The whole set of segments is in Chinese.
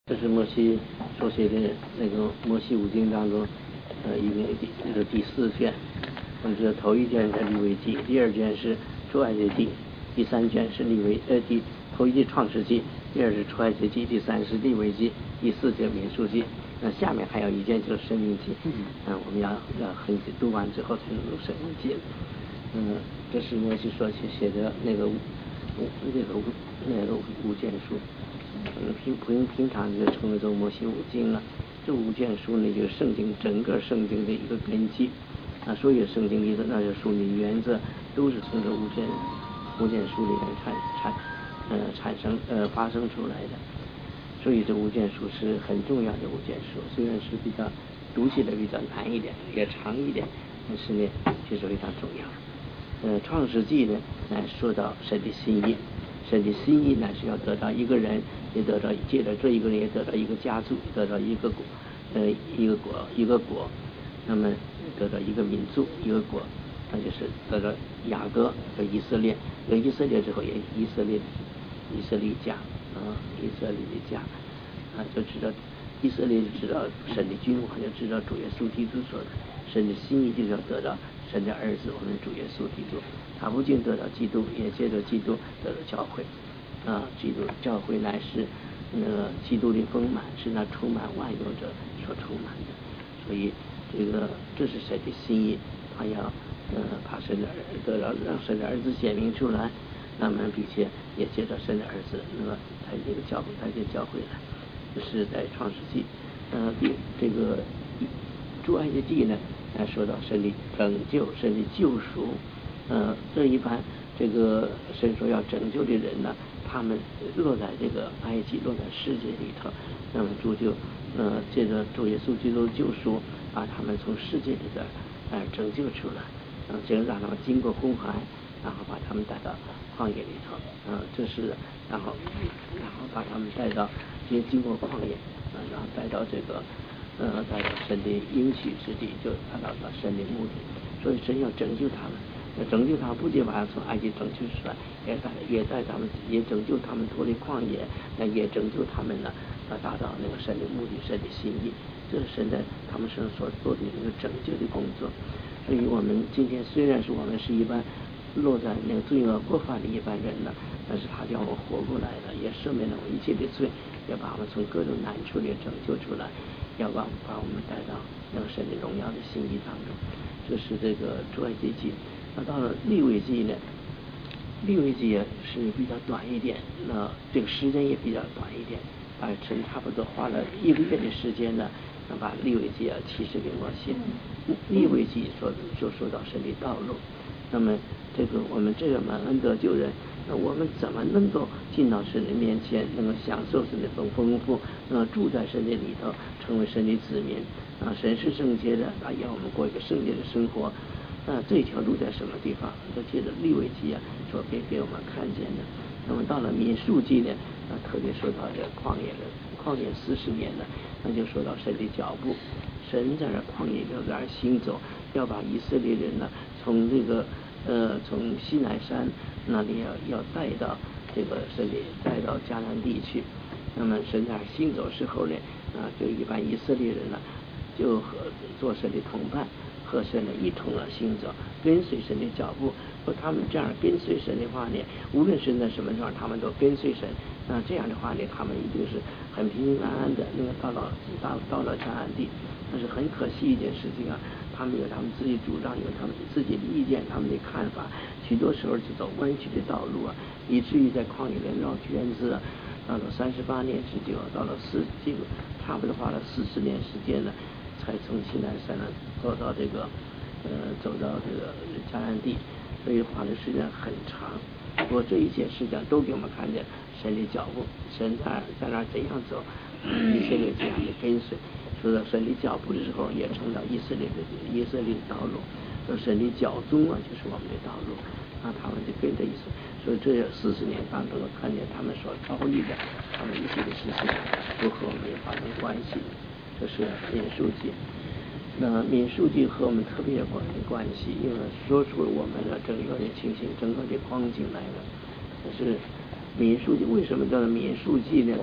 这是摩西所写的那个摩西五经当中，一共这个第4卷。我们知道头一卷是利未记，第2卷是出埃及记，第3卷是头一卷创世纪，第2是出埃及记，第3是利未记，第4卷民数记。那下面还有一卷就是申命记。我们要很读完之后才能读申命记。这是摩西所写的那个五卷书。平常就称为做摩西五经了。这5卷书呢，就是整个圣经的一个根基。所有圣经里的那些书的原则，都是从这五卷书里面发生出来的。所以这5卷书是很重要的5卷书，虽然是比较读起来比较难一点，也长一点，但是呢，却是非常重要。创世纪呢，说到神的心意。神的心意呢，是要得到一个人，也得到借着这一个人，也得到一个家族，得到一个国，那么得到一个民族，一个国，那就是得到雅各和以色列。有以色列之后，也以色列家，就知道以色列就知道神的君王，就知道主耶稣基督说的，神的心意就是要得到神的儿子，我们主耶稣基督。他不仅得到基督，也借着基督得到教会。基督教会乃是基督的丰满，是那充满万有者所充满的。所以这是神的心意，他要把神的让神的儿子显明出来，那么并且也借着神的儿子，那么带这个教会来。这是在创世纪。这个出埃及记呢，说到神的拯救，神的救赎。这一般这个神说要拯救的人呢，他们落在这个埃及，落在世界里头，那么主就借着主耶稣基督的救赎，把他们从世界里边拯救出来，就让他们经过红海，然后把他们带到旷野里头。然后把他们带到经过旷野，然后带到带到神的应许之地，就达到神的目的。所以神要拯救他们。拯救他们不仅把他从埃及拯救出来，也带他们，也拯救他们脱离旷野，也拯救他们呢，达到那个神的目的，神的心意。这是神在他们身上所做的一个拯救的工作。所以我们今天虽然是我们是一般落在那个罪恶过犯的一般人呢，但是他叫我们活过来了，也赦免了我们一切的罪，也把我们从各种难处里拯救出来，要把我们带到那个神的荣耀的心意当中。这是这个出埃及记。到了利未记呢，利未记也是比较短一点，那这个时间也比较短一点，陈差不多花了1个月的时间呢，把利未记70给我写。利未记就说到神的道路。那么我们这个蒙恩得救人，那我们怎么能够进到神的面前，能够享受神的丰富，住在神的里头，成为神的子民。神是圣洁的，要我们过一个圣洁的生活。这条路在什么地方？就借着利未记所给我们看见的。那么到了民数记呢，特别说到这旷野40年呢，那就说到神的脚步。神在这旷野里边行走，要把以色列人呢从从西乃山那里要带到带到迦南地去。那么神在行走时候呢，就一般以色列人呢就做神的同伴，和神呢一同行走，跟随神的脚步。他们这样跟随神的话呢，无论神在什么地方，他们都跟随神。这样的话呢，他们一定是很平平安安的那个到了迦南地。但是很可惜一件事情他们有他们自己主张，有他们自己的意见，他们的看法，许多时候就走弯曲的道路以至于在旷野里绕圈子到了38年之久，到了差不多花了40年时间呢，才从西南山走到这个迦南地，所以花的时间很长。不过这一切实际上都给我们看见神的脚步，神在那怎样走，以色列这样的跟随。说到神的脚步的时候，也称到以色列的道路。说神的脚踪就是我们的道路。他们就跟着以色列。所以这40年当中，看见他们所遭遇的，他们一切的事情都和我们发生关系。这是民数记。那民数记和我们特别有关系，因为说出了我们的整个的情形，整个的光景来了。可是民数记为什么叫做民数记呢？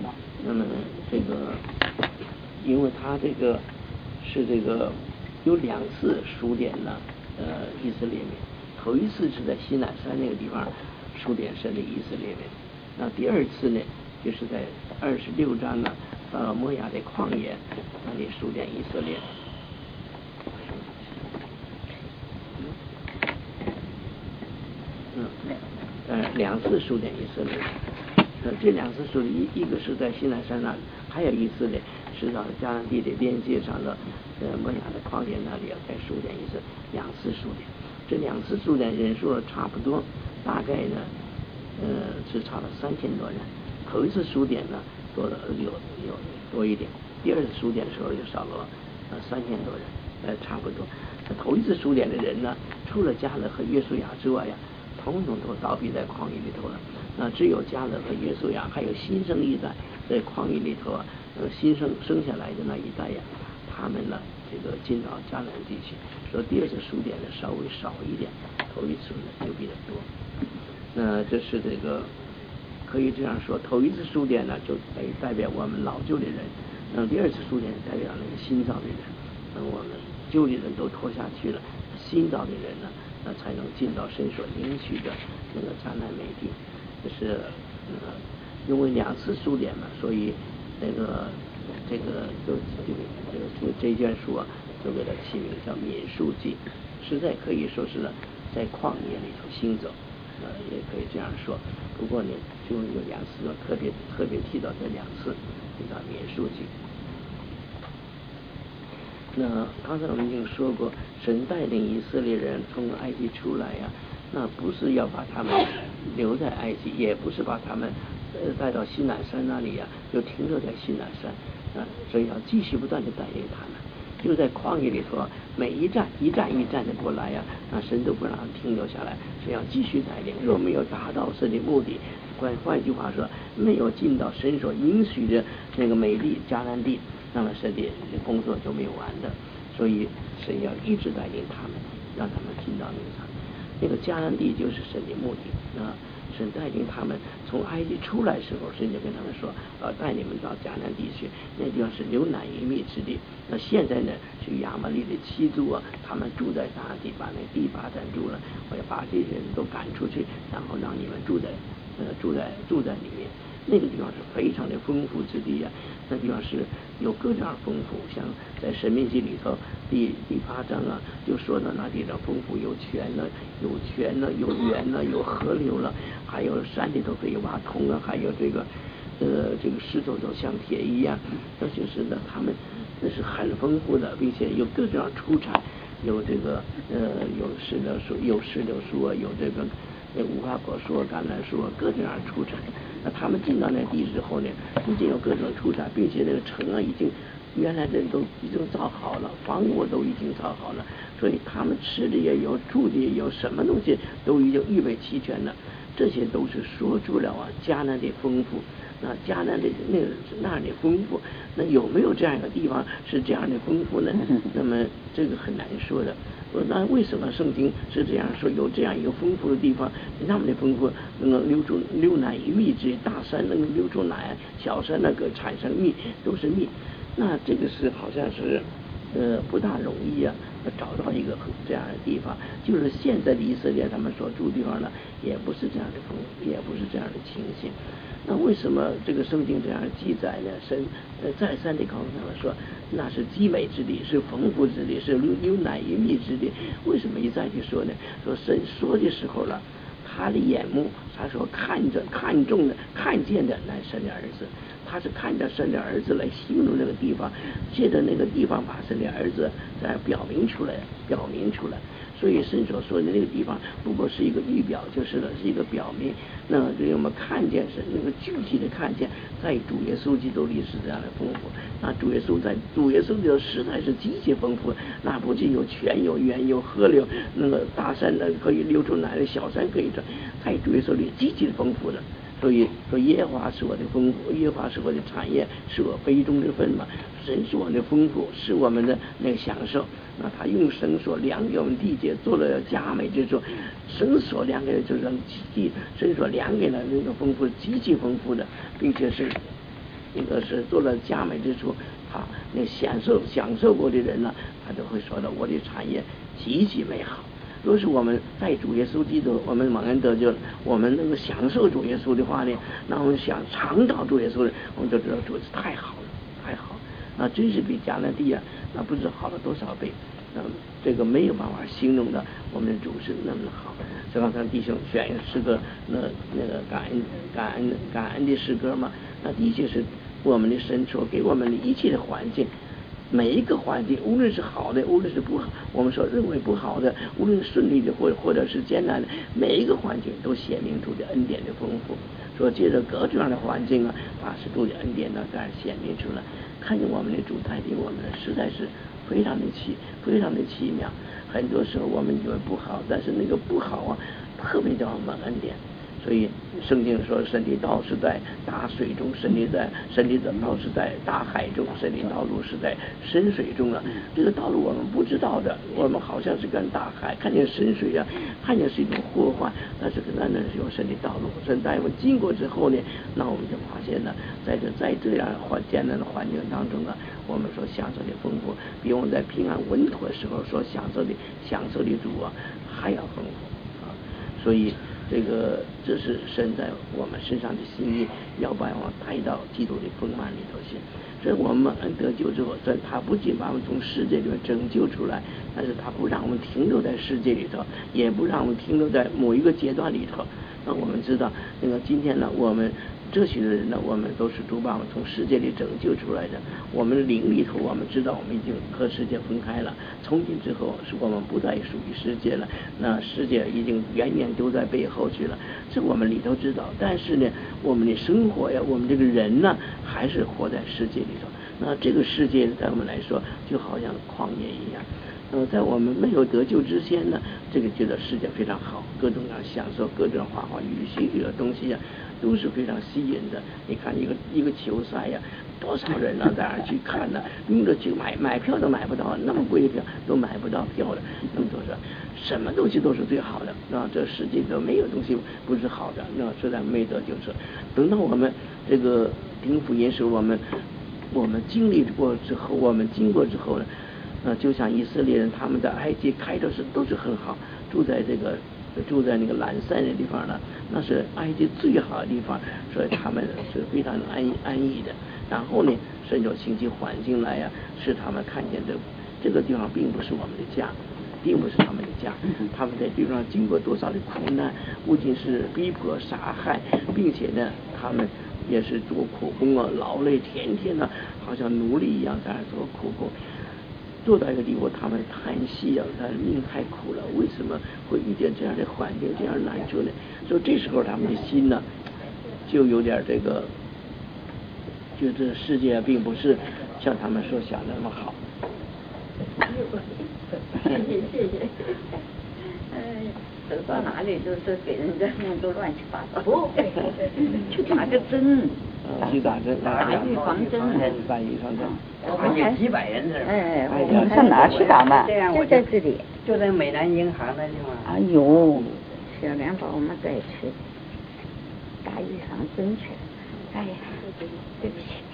那么这个，因为他这个是这个有2次数点呢，以色列民。头一次是在西乃山那个地方数点神的以色列民，那第2次呢，就是在26章呢，到摩亚的旷野那里数点以色列。2次数点以色列。这2次数一个是在西乃山那里，还有一次呢是到迦南地的边界上的摩亚的旷野那里再数点一次，2次数点。这2次数点人数差不多，大概呢是差了3000多人。头一次数点呢多一点，第2次数点的时候就少了3000多人，差不多。头一次数点的人呢，除了迦勒和约书亚之外呀，统统都倒闭在旷野里头了。那只有迦勒和约书亚还有新生一代在旷野里头新生下来的那一代呀，他们呢这个进到迦南地区。所以第2次数点呢稍微少一点，头一次呢就比较多。那这是这个可以这样说，头一次数点呢就代表我们老旧的人，第2次数点代表那个新造的人。我们旧的人都拖下去了，新造的人呢，才能进到神所应许的那个迦南美地。就是因为2次数点嘛，所以这卷书啊，就给它起名叫民数记，实在可以说是在旷野里头行走，也可以这样说。不过呢，就有2次特别提到这2次，叫民数记。那刚才我们已经说过，神带领以色列人从埃及出来呀，那不是要把他们留在埃及，也不是把他们带到西乃山那里呀，就停留在西乃山，所以要继续不断的带领他们。就在旷野里头，每一站一站的过来呀，神都不让他停留下来，是要继续带领。若没有达到神的目的，换句话说，没有进到神所应许的那个美地迦南地，那么神的工作就没有完的。所以神要一直带领他们，让他们进到那个迦南地，就是神的目的。神带领他们从埃及出来的时候，神就跟他们说，带你们到迦南地去，那地方是流奶与蜜之地。那现在呢，是亚玛力的七族啊，他们住在大地，把那地霸占住了，我要把这些人都赶出去，然后让你们住在里面。那个地方是非常的丰富之地呀，那地方是有各种丰富，像在申命记里头第8章啊，就说到那地方丰富，有泉了，有源了，有河流了，还有山里头可以挖通啊，还有这个石头都像铁一样，这就是呢，他们那是很丰富的，并且有各种出产，有这个有石榴树啊，有这个无花果树、橄榄树，各种出产。那他们进到那地之后呢，不仅有各种出产，并且那个城啊原来人都已经造好了，房屋都已经造好了，所以他们吃的也有，住的也有，什么东西都已经预备齐全了。这些都是说出了迦南的丰富。那迦南的那样的丰富，那有没有这样一个地方是这样的丰富呢？那么这个很难说的。那为什么圣经是这样说？有这样一个丰富的地方，那么的丰富，能够流奶与蜜之，大山能够流出奶，小山那个产生蜜，都是蜜。那这个是好像是不大容易啊，找到一个这样的地方。就是现在的以色列他们所住的地方呢，也不是这样的丰富，也不是这样的情形。那为什么这个圣经这样记载呢？神再三地告诉他们说，那是极美之地，是丰富之地，是流奶与蜜之地。为什么一再去说呢？说神说的时候了，他的眼目，他说看中的、看见的乃神的儿子，他是看着神的儿子来形容那个地方，借着那个地方把神的儿子再表明出来。所以神所说的那个地方不过是一个预表，就是一个表明。那给我们看见是那个具体的看见，在主耶稣基督里是这样的丰富。那主耶稣里头实在是极其丰富，那不仅有泉有源有河流，那个大山呢可以流出奶的，小山可以在主耶稣里极其丰富的。所以说耶和华是我的丰富，耶和华是我的产业，是我杯中之分嘛。神是我们的丰富，是我们的那个享受。那他用绳索量给我们地界，做了佳美之处。绳索量给就是地，绳索量给了那个丰富，极其丰富的，并且是一个是做了佳美之处，他那享受过的人呢，他都会说到我的产业极其美好。若是我们在主耶稣基督，我们蒙恩得救，我们能够享受主耶稣的话呢，那我们想尝到主耶稣的，我们就知道主是太好了，太好了，那真是比迦南地啊，那不知好了多少倍。这个没有办法形容的，我们的主是那么好。就刚才弟兄选一个诗歌，那个感恩的诗歌嘛，那的确是我们的神所给我们的一切的环境。每一个环境，无论是好的，无论是不好，我们所认为不好的，无论是顺利的或者是艰难的，每一个环境都显明出的恩典的丰富。说借着各种样的环境啊，把是主的恩典呢，在显明出来，看见我们的主带领我们，实在是非常的奇妙。很多时候我们以为不好，但是那个不好啊，特别叫我们恩典。所以圣经说，神的道是在大水中，神的道是在大海中，神的道路是在深水中了。这个道路我们不知道的，我们好像是跟大海，看见深水啊，看见是一种祸患，但是那是有神的道路。神带我们经过之后呢，那我们就发现呢，在这样艰难的环境当中呢，我们所享受的丰富，比我们在平安稳妥的时候所享受的主啊还要丰富啊。所以这是神在我们身上的心意，要把我们带到基督的丰满里头去。所以我们得救之后，他不仅把我们从世界里面拯救出来，但是他不让我们停留在世界里头，也不让我们停留在某一个阶段里头。那我们知道，今天呢，我们这些人呢，我们都是主把我们从世界里拯救出来的。我们灵里头，我们知道我们已经和世界分开了。从今之后，是我们不再属于世界了。那世界已经远远丢在背后去了。这我们里头知道。但是呢，我们的生活呀，我们这个人呢，还是活在世界里头。那这个世界在我们来说，就好像旷野一样。在我们没有得救之前呢，这个觉得世界非常好，各种各样享受，各种花花绿绿的东西呀，都是非常吸引的。你看一个球赛呀，多少人呢在那儿去看呢？用着去买票都买不到，那么贵的票都买不到票的。那么说什么东西都是最好的啊！这世界上没有东西不是好的。那实在没得救是，等到我们这个听福音时，我们经历过之后，我们经过之后呢？就像以色列人，他们在埃及开着是都是很好，住在那个蓝山的地方呢，那是埃及最好的地方，所以他们是非常安逸的。然后呢，神就兴起环境来呀，使他们看见这个地方并不是我们的家，并不是他们的家。他们在地方经过多少的苦难，不仅是逼迫杀害，并且呢，他们也是做苦工啊，劳累，天天呢好像奴隶一样在那做苦工。做到一个地步，他们叹息啊，他命太苦了，为什么会遇见这样的环境，这样难处呢？所以这时候他们的心呢，就有点觉得世界并不是像他们所想的那么好。 谢谢。走到哪里都是给人家弄得乱七八糟。去打个针。 去打针， 打预防针。 打预防针。 有几百人这。 我们上哪去打嘛？就在这里。 就在美南银行那地方。 哎呦，小梁把我们带去打预防针去。哎呀，对不起。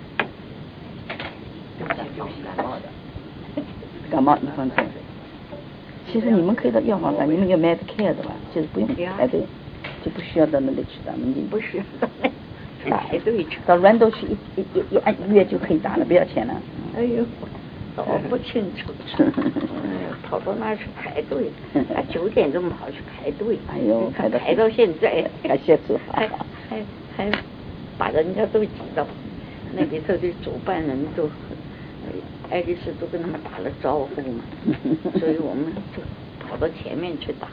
感冒预防针。其实你们可以到药房打，你们有 Medicare 的吧？就是不用排队，就不需要到那里去打。不需要到那排队去，到软都去一月就可以打了，不要钱了。哎呦，我不清楚。跑到那儿去排队，9点钟跑去排队。哎呦，排到现在，感谢主，还把人家都挤到那里头的主办人都。爱丽丝都跟他们打了招呼嘛，所以我们就跑到前面去打。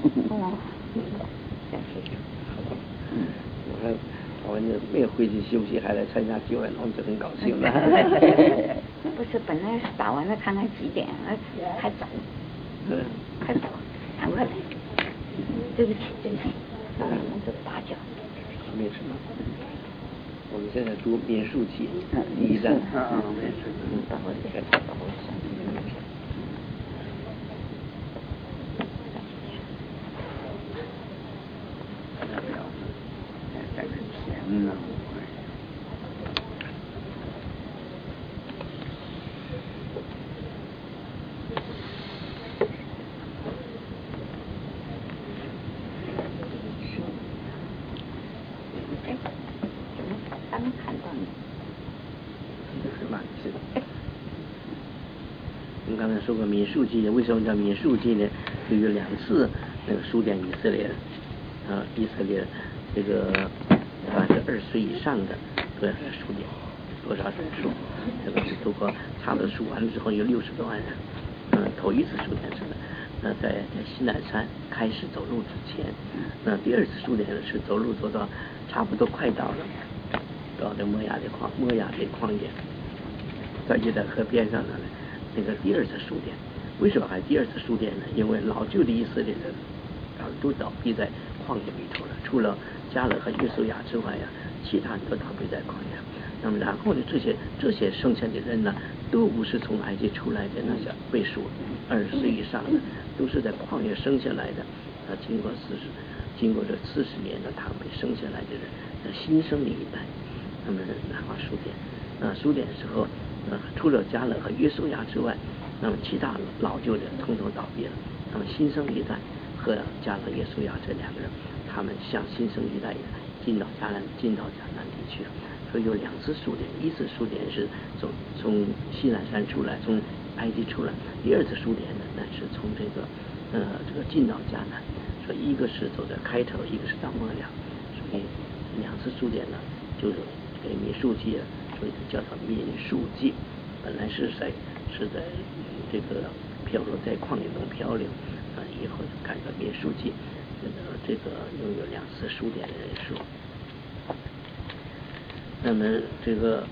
感谢主。 我看我们没有回去休息，还来参加救援，我们就很高兴了。 不是，本来是打完了看看几点，还早，还早，赶快来。对不起，我们这打搅。 没什么。我们现在读民数记第1章。民数记。 刚才说过民数记，为什么叫民数记呢？就有2次那个数点以色列，以色列这个凡是20岁以上的都要数点多少人数，这个是如果差不多数完了之后有60多万人，头一次数点是的。那在西南山开始走路之前，那第2次数点是走路走到差不多快到了，到这摩亚的旷野，在约旦河边上的那个第2次数点。为什么还第2次数点呢？因为老旧的以色列人都倒闭在旷野里头了，除了迦勒和约书亚之外呀，其他人都倒闭在旷野。那么然后呢，这些剩下的人呢，都不是从埃及出来的，那些被数20岁以上的，都是在旷野生下来的。经过这40年的他们生下来的人，新生的一代，他们拿好数点。数点时候，除了迦勒和约书亚之外，那么其他老旧的统统倒闭了。那么新生一代和迦勒、约书亚这2个人，他们像新生一代一样进到迦南地区。所以有2次数点，一次数点是从西南山出来，从埃及出来；第2次数点呢，那是从这个进到迦南。所以一个是走在开头，一个是到末了。所以2次数点呢，就是给民数记，所以叫做民数记。本来是在这个漂流在旷野中漂流，以后就改成民数记。这个拥有2次数点的人数。那么这个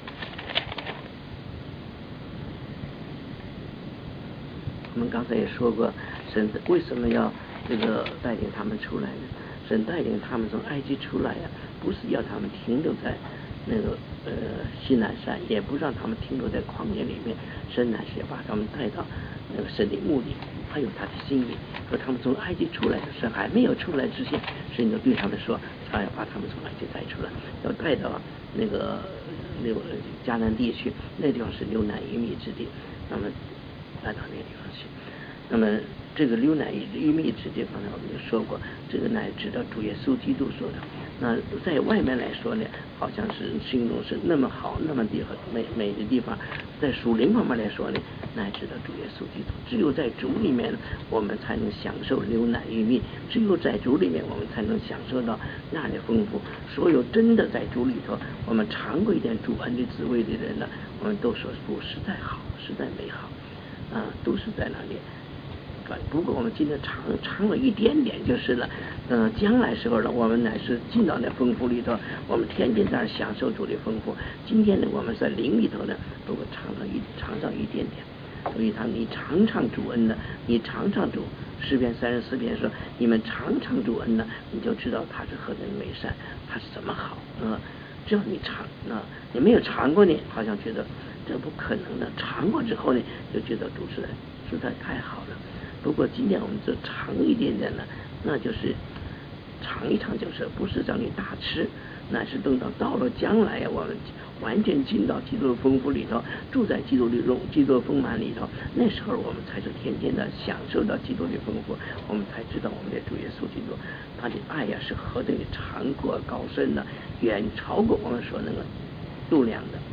我们刚才也说过，神为什么要这个带领他们出来呢？神带领他们从埃及出来呀，不是要他们停留在那个西南山，也不让他们停留在旷野里面，神乃是要把他们带到那个神的目的，还有他的心意。和他们从埃及出来的神还没有出来之前，神就对他们说，他要把他们从埃及带出来，要带到那个迦南地区，那地方是流奶与蜜之地，那么带到那个地方去。那么这个流奶与蜜之地，刚才我们就说过，这个乃指的主耶稣基督说的。那在外面来说呢，好像是形容是那么好那么美的地方，在属灵方面来说呢，乃指的主耶稣基督。只有在主里面，我们才能享受流奶与蜜；只有在主里面，我们才能享受到那样的丰富。所有真的在主里头，我们尝过一点主恩的滋味的人呢，我们都说不实在好，实在美好，都是在那里。不过我们今天尝了一点点就是了，将来时候呢，我们乃是进到那丰富里头，我们天天在那享受主的丰富。今天呢，我们在灵里头呢，不过尝上一点点。所以你尝尝主恩呢，你尝尝主。诗篇34篇说，你们尝尝主恩呢，你就知道他是何等美善，他是怎么好。只要你尝，你没有尝过呢，好像觉得这不可能的。尝过之后呢，就觉得主实在太好了。不过今天我们就尝一点点呢，那就是尝一尝，就是不是让你大吃，乃是等到了将来呀，我们完全进到基督的丰富里头，住在基督的基督的丰满里头，那时候我们才是天天的享受到基督的丰富，我们才知道我们的主耶稣基督他的爱呀是何等的长阔高深的，远超过我们所能够度量的。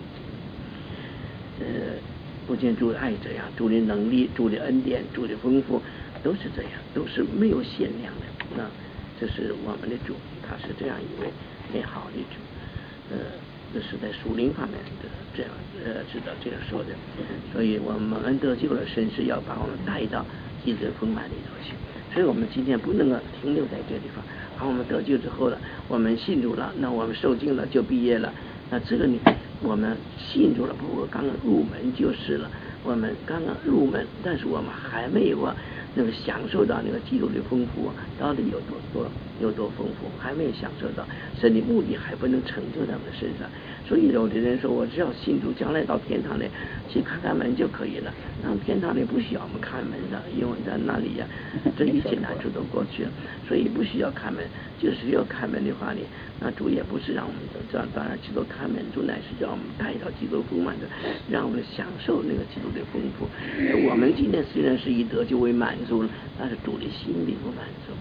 不仅主的爱这样，主的能力、主的恩典、主的丰富都是这样，都是没有限量的。那这是我们的主，他是这样一位美好的主。这是在属灵方面的这样知道这样说的。所以我们得救了，神是要把我们带到基督的丰满里头去。所以我们今天不能够停留在这地方。好，我们得救之后了，我们信主了，那我们受浸了就毕业了。那这个我们信主了，不过刚刚入门就是了。我们刚刚入门，但是我们还没有那个享受到那个基督的丰富，到底有多丰富，还没有享受到。神的目的还不能成就在我们身上。所以有的人说，我只要信主，将来到天堂里去看看门就可以了。那天堂里不需要我们看门的，因为在那里呀，这一切难处都过去了，所以不需要看门。就是要看门的话呢，那主也不是让我们这样，当然基督看门，主乃是让我们带到基督丰满的，让我们享受那个基督的丰富。我们今天虽然是以得救为满足了，但是主的心并不满足。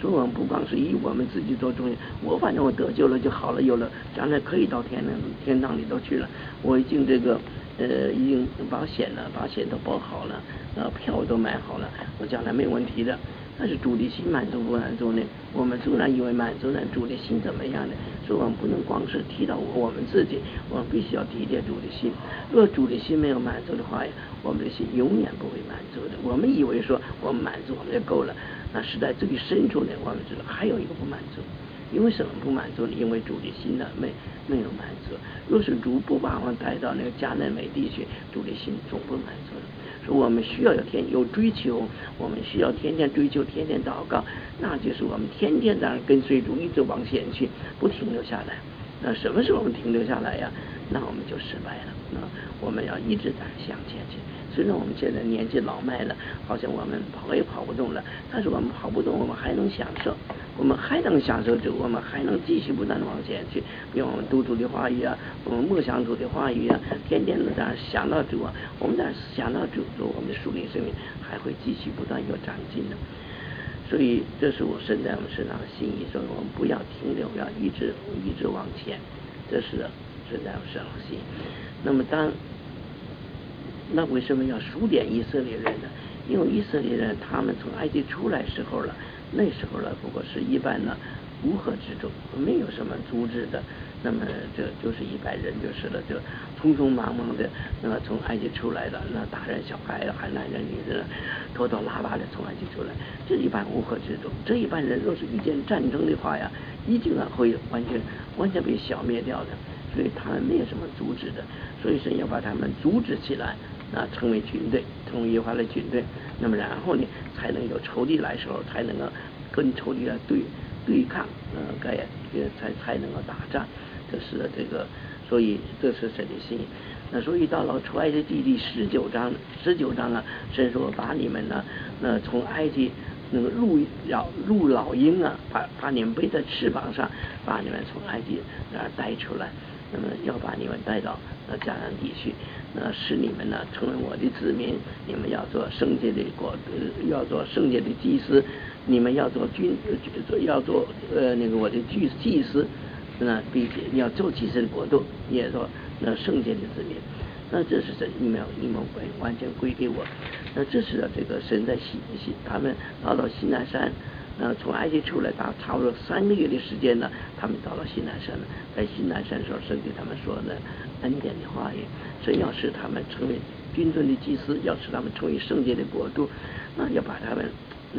说我们不光是以我们自己做中心，我反正我得救了就好了，有了将来可以到天堂里头去了，我已经已经保险了，保险都包好了，票都买好了，我将来没问题的。但是主的心满足不满足呢？我们虽然以为满足了，主的心怎么样呢？所以我们不能光是提到我们自己，我们必须要提点主的心。若主的心没有满足的话呀，我们的心永远不会满足的。我们以为说我们满足我们就够了，那是在最深处呢，我们知道还有一个不满足。因为什么不满足呢？因为主的心呢没有满足。若是主不把我们带到那个迦南美地去，主的心总不满足的。说我们需要有追求，我们需要天天追求，天天祷告，那就是我们天天在那跟随主一直往前去，不停留下来。那什么时候我们停留下来呀？那我们就失败了。那我们要一直在向前去。虽然我们现在年纪老迈了，好像我们跑也跑不动了，但是我们跑不动，我们还能享受，我们还能享受主，我们还能继续不断的往前去。比如我们读主的话语啊，我们默想主的话语啊，天天的在那想到主啊，我们在想到主，我们的属灵生命还会继续不断有长进的。所以这是我身在我们身上的心意，说我们不要停留，要一直往前，这是身在我们身上的心意。那么那为什么要数点以色列人呢？因为以色列人他们从埃及出来时候了，那时候了不过是一般的乌合之众，没有什么组织的，那么这就是一般人就是了，就匆匆忙忙的从埃及出来的，那大人小孩还男人女人拖拖拉拉的从埃及出来，这一般乌合之众。这一般人若是遇见战争的话呀，一定会完全被消灭掉的。所以他们没有什么组织的，所以神要把他们组织起来，成为军队，成为耶和华的军队。那么然后呢，才能有仇敌来的时候，才能够跟仇敌来对抗，才能够打仗。这是这个，所以这是神的心意。那所以到了出埃及记第19章啊，神说把你们呢，从埃及那个入老鹰啊，把你们背在翅膀上，把你们从埃及那儿带出来。那么要把你们带到迦南地区，使你们呢成为我的子民，你们要做圣洁的要做圣洁的祭司，你们要做要做我的祭司，并且要做祭司的国度，也做圣洁的子民。那这是你们完全归给我。那这是这个神在他们到西奈山。从埃及出来，差不多3个月的时间呢，他们到了西奈山了。在西奈山时候，神给他们说的恩典的话语，神要使他们成为君尊的祭司，要使他们成为圣洁的国度，那要把他们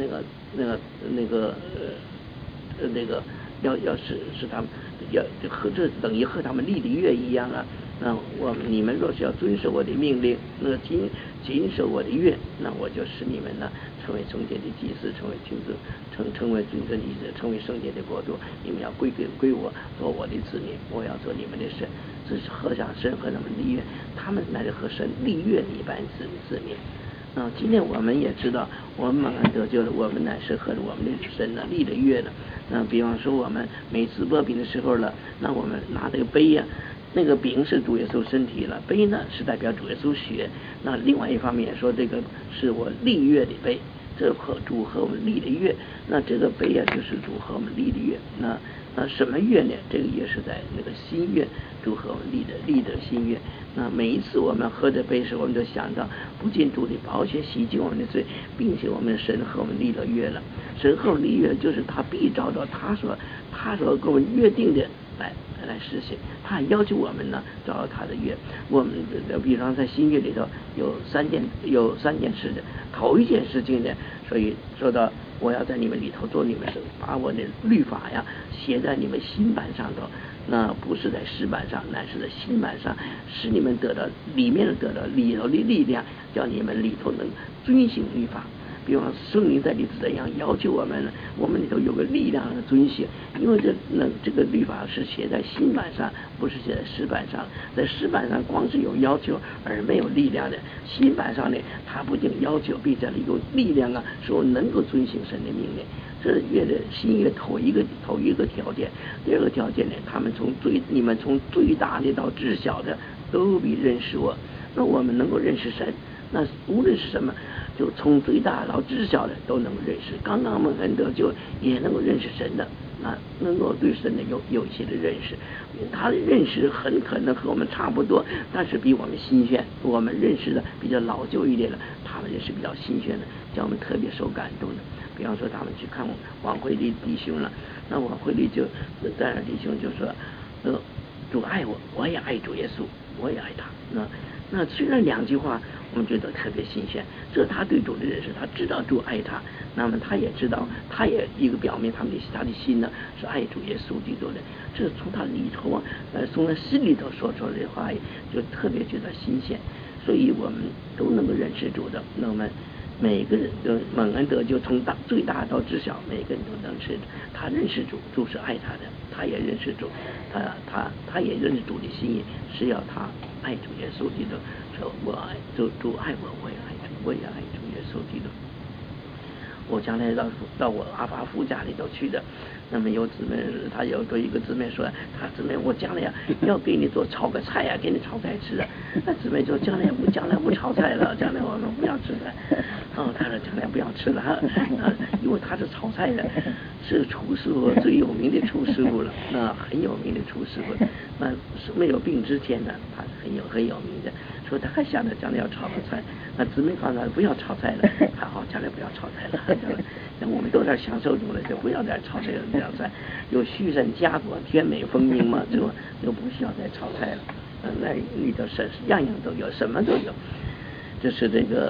要使他们这等于和他们立的约一样啊。那你们若是要遵守我的命令，谨守我的约，那我就使你们呢成为圣洁的祭司，成为君尊，成为君尊的祭司，成为圣洁的国度。你们要归我，做我的子民，我要做你们的神。这是和神和他们立约，他们乃是和神立约的一般子民。今天我们也知道，我们得救了，我们乃是和我们的神呢立了约了。比方说我们每次擘饼的时候了，那我们拿这个杯呀。那个饼是主耶稣身体了，杯呢是代表主耶稣血。那另外一方面说，这个是我立约的杯，这主和我们立的约。那这个杯就是主和我们立的约。那什么约呢？这个也是在那个新约，主和我们立的新约。那每一次我们喝这杯时，我们就想到，不仅主的宝血洗净我们的罪，并且我们神和我们立了约了。神和我们立约，就是他必照着他所跟我们约定的来实现。他要求我们呢照着他的约。我们比方在新约里头有三件事的，头一件事情呢，所以说到我要在你们里头做你们神，把我的律法呀写在你们心板上头。那不是在石板上，乃是在心板上，使你们里面得到里头的力量，叫你们里头能遵行律法。比方圣灵在里头这样要求我们里头有个力量的遵行。因为这个律法是写在心板上，不是写在石板上。在石板上光是有要求而没有力量的，心板上呢，它不仅要求，并且有力量啊，使我能够遵行神的命令。这是新约头一个条件。第二个条件呢，你们从最大的到至小的都必认识我。那我们能够认识神， 那无论是什么，就从最大到至小的都能认识。刚刚蒙恩得救也能够认识神的，能够对神的有一些的认识。他的认识很可能和我们差不多，但是比我们新鲜。我们认识的比较老旧一点的，他们也是比较新鲜的，叫我们特别受感动的。比方说他们去看王慧丽弟兄了，那王慧丽就在那弟兄就说主爱我，我也爱主耶稣，我也爱他。那虽然两句话我们觉得特别新鲜，这是他对主的认识，他知道主爱他，那么他也知道，他也一个表明他的心呢是爱主耶稣基督的，这是从他里头从他心里头说出来的话，就特别觉得新鲜。所以我们都能够认识主的，那么每个人都蒙恩得救，从最大到至小，每个人都能识他认识主，主是爱他的，他也认识主，他也认识主的心意，是要他爱主耶稣基督，说我爱主爱我，我也爱主，我也爱主耶稣基督。我将来到我阿爸父家里头去的，那么有姊妹，他有一个姊妹说，他姊妹我将来要给你炒个菜给你炒菜吃。那姊妹说将来不炒菜了，将来我们不要吃菜。他说将来不要吃了，因为他是炒菜的，是厨师傅最有名的厨师傅了，很有名的厨师傅。那是没有病之前呢，他很有名的。说他还想着将来要炒个菜，那姊妹告诉他不要炒菜了，还好将来不要炒菜了。那我们都在享受中了，就不要再炒这样菜，有旭升佳果，甜美丰盈嘛，就不需要再炒菜了。那里头是样样都有，什么都有。就是这个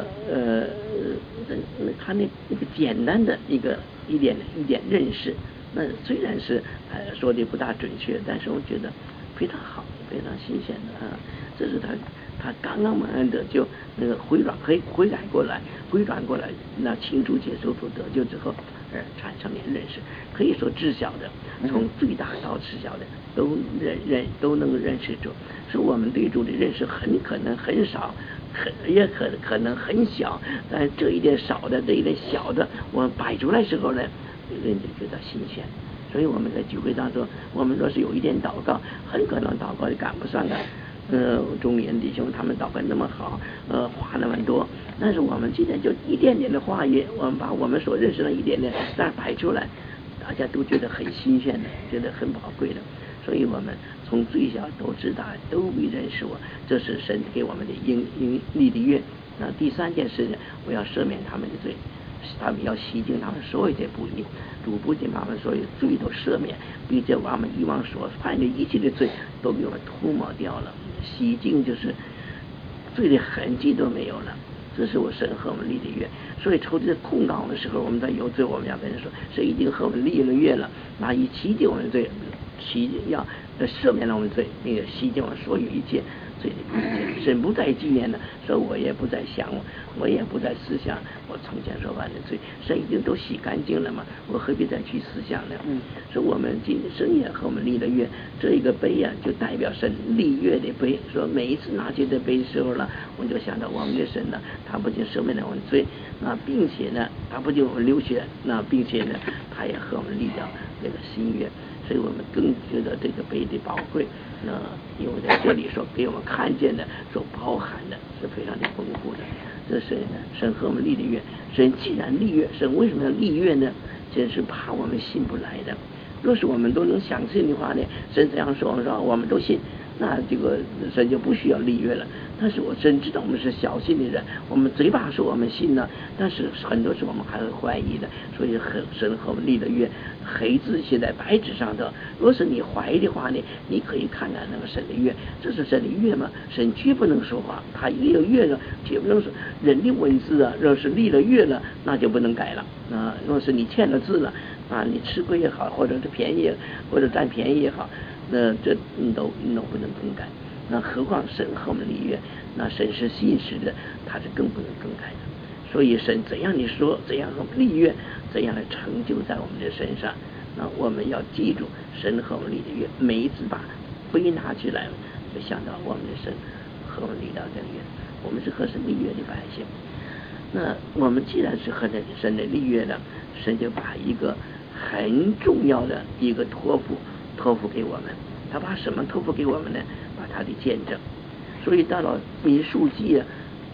他那个简单的一点认识，那虽然是说的不大准确，但是我觉得非常好，非常新鲜的这是他刚刚蒙恩得救，那个回转过来，那清楚接受主得救之后而产生的认识，可以说至小的，从最大到至小的都能认识主。是我们对主的认识很可能很少，也可能很小，但这一点少的，这一点小的，我们摆出来时候呢，人就觉得新鲜。所以我们在聚会当中，我们若是有一点祷告，很可能祷告就赶不上的。中年弟兄他们祷告那么好，话那么多，但是我们今天就一点点的话语，我们把我们所认识的一点点但摆出来，大家都觉得很新鲜的，觉得很宝贵的。所以我们从最小到至大都未认识我，这是神给我们的立的约。那第三件事呢，我要赦免他们的罪，他们要洗净他们所有的不义，主不仅把他们所有罪都赦免，并且把我们以往所犯的一切的罪都给我们涂抹掉了。洗净就是罪的痕迹都没有了，这是我神和我们立的约。所以抽这控告的时候，我们在有罪，我们要跟人说，神已经和我们立了约了，那以洗净我们的罪，要赦免了我们的罪，并且洗净我们所有一切罪的一切。神不再纪念了，说我也不再想我也不再思想我从前所犯的罪，神已经都洗干净了嘛，我何必再去思想呢？说我们今神也和我们立了约，这一个杯就代表神立约的杯。说每一次拿起这杯的时候呢，我就想到我们的神呢，他不仅赦免了我们罪，并且呢，他不仅我们流血，并且呢，他也和我们立了这个新约。所以我们更觉得这个杯的宝贵。因为在这里说给我们看见的，所包含的是非常的丰富的。这是神和我们立的约。神既然立约，神为什么要立约呢？真是怕我们信不来的。若是我们都能相信的话呢，神这样说，我们都信，那这个神就不需要立约了。但是我真知道我们是小信的人，我们嘴巴说我们信呢，但是很多时候我们还会怀疑的。所以神和我们立的约，黑字写在白纸上的。若是你怀疑的话呢，你可以看看那个神的约，这是神的约吗？神绝不能说谎，他立了约了，绝不能说人的文字若是立了约了，那就不能改了。若是你签了字了，你吃亏也好，或者是便宜，或者占便宜也好，这你都不能更改。那何况神和我们立约，那神是信实的，他是更不能更改的。所以神怎样你说，怎样和我们立约，怎样来成就在我们的身上。那我们要记住神和我们立的约，每一次把杯拿起来，就想到我们的神和我们立了这个约，我们是和神立约的百姓。那我们既然是和神的立约了，神就把一个很重要的一个托付给我们。他把什么托付给我们呢？把他的见证。所以到了民数记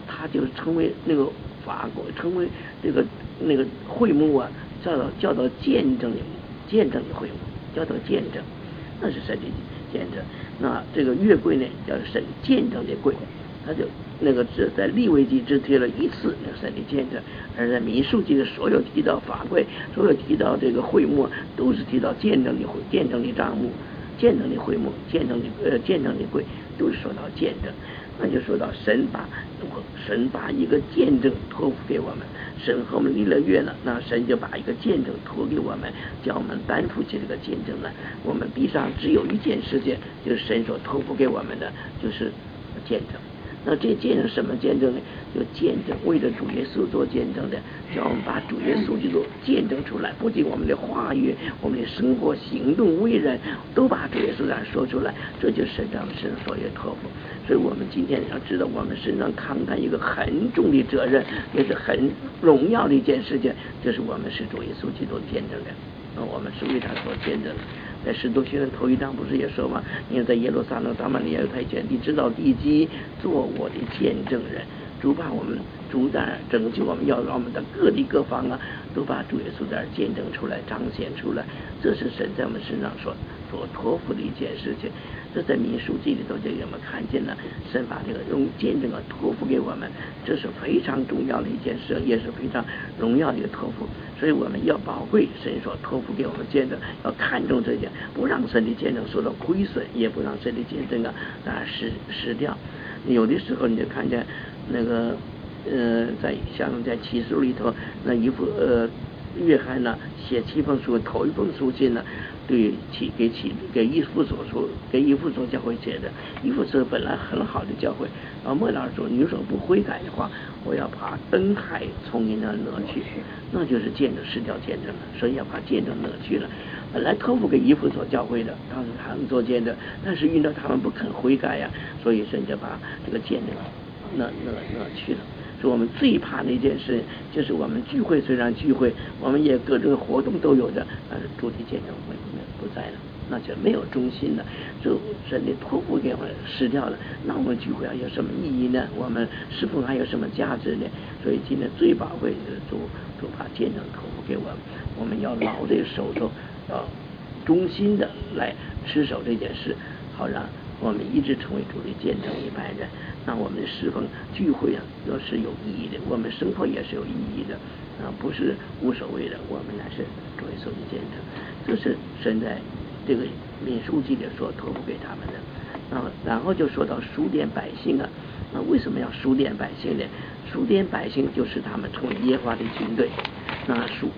他就成为那个法国，成为这个那个会幕啊，叫做见证的会幕，叫做见证，那是神的见证。那这个约柜呢，叫神见证的柜，他就那个只在利未记只提了一次那个神的见证，而在民数记的所有提到法柜，所有提到这个会幕，都是提到见证的帐幕、见证的会幕、见证的柜，都是说到见证。那就说到神把一个见证托付给我们，神和我们立了约了，那神就把一个见证托给我们，叫我们担负起这个见证来。我们地上只有一件事情，就是神所托付给我们的，就是见证。那这见证什么见证呢？就见证为了主耶稣做见证的，叫我们把主耶稣基督见证出来，不仅我们的话语、我们的生活、行动、为人都把主耶稣这样说出来，这就是神在我们身上所有托付。所以我们今天要知道，我们身上扛担一个很重的责任，也是很荣耀的一件事情，就是我们是主耶稣基督见证人。我们是为他所见证的。在使徒行传头一章不是也说吗？因为在耶路撒冷、撒玛利亚、犹太全地直到地极，做我的见证人。主把我们主在拯救我们，要让我们的各地各方啊，都把主耶稣在见证出来、彰显出来。这是神在我们身上所托付的一件事情。这在民数记里头就有没有看见了？神把这个用见证啊托付给我们，这是非常重要的一件事，也是非常荣耀的一个托付。所以我们要宝贵神所托付给我们见证，要看重这点，不让神的见证受到亏损，也不让神的见证啊失掉。有的时候你就看见那个在启示录里头，那一幅约翰呢写7封书，头一封书信呢，对给以弗所教会写的。以弗所本来很好的教会，然后末了说，你说不悔改的话，我要把灯台从你那挪去，那就是见证失掉见证了，所以要把见证挪去了。本来托付给以弗所教会的，当时他们做见证，但是遇到他们不肯悔改呀，所以神就把这个见证挪去了。所以我们最怕的一件事，就是我们聚会虽然聚会，我们也各种活动都有的，但是主的见证不在了，那就没有中心了。就神的托付给我们失掉了，那我们聚会还有什么意义呢？我们是否还有什么价值呢？所以今天最宝贵的主把见证托付给我们，我们要牢的守住，要忠心的来持守这件事，好让我们一直成为主的见证一般人。那我们的侍奉聚会啊，都是有意义的，我们生活也是有意义的不是无所谓的，我们乃是主耶稣的见证。这是神在这个民数记里所托付给他们的。然后就说到数点百姓啊，那为什么要数点百姓呢？数点百姓就是他们成为耶和华的军队。那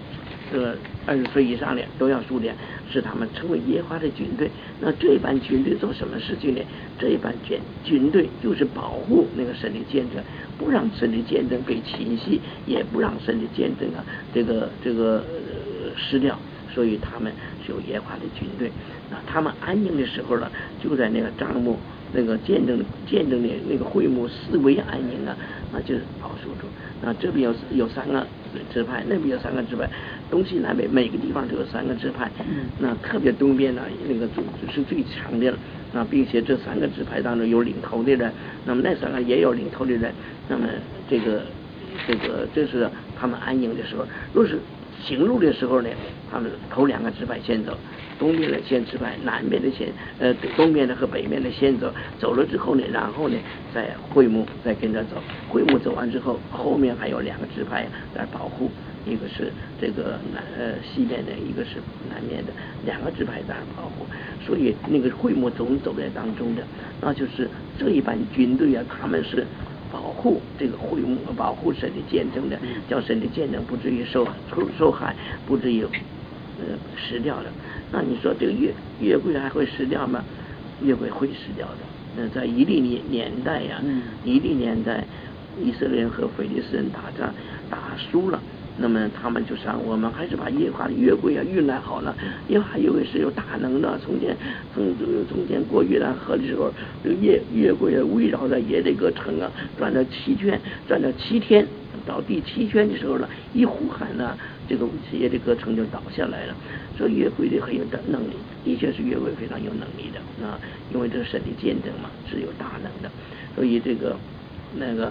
20岁以上的都要数点，使他们成为耶和华的军队。那这一班军队做什么事情呢？这一班军队就是保护那个神的见证，不让神的见证被侵袭，也不让神的见证啊这个失掉。所以他们是有耶和华的军队。那他们安营的时候呢，就在那个帐幕那个见证的那个会幕四围安营啊，那就是保守住。那这边有3个支派，那边有3个支派，东西南北每个地方都有3个支派。那特别东边呢，那个是最强的了。那并且这3个支派当中有领头的人，那么那3个也有领头的人。那么这是他们安营的时候。若是行路的时候呢，他们头2个支派先走，东边的先支派，南边的东边的和北边的先走。走了之后呢，然后呢，在会幕再跟着走。会幕走完之后，后面还有2个支派在保护，一个是这个西边的，一个是南面的，2个支派在保护。所以那个会幕走在当中的，那就是这一班军队啊，他们是保护这个会幕，保护神的见证的，叫神的见证不至于受害，不至于失掉的。那你说这个约柜还会失掉吗？约柜会失掉的。那在以利年代呀，以利年代，以色列人和非利士人打仗打输了。那么他们就想，我们还是把耶和华的约柜啊运来好了。耶和华约柜是有大能的，从前过约旦河的时候，这个约柜围绕在耶利哥城啊转了7圈，转了7天，到第7圈的时候呢，一呼喊呢，这个耶利哥城就倒下来了。所以约柜的很有能力，的确是约柜非常有能力的因为这是神的见证嘛，是有大能的。所以这个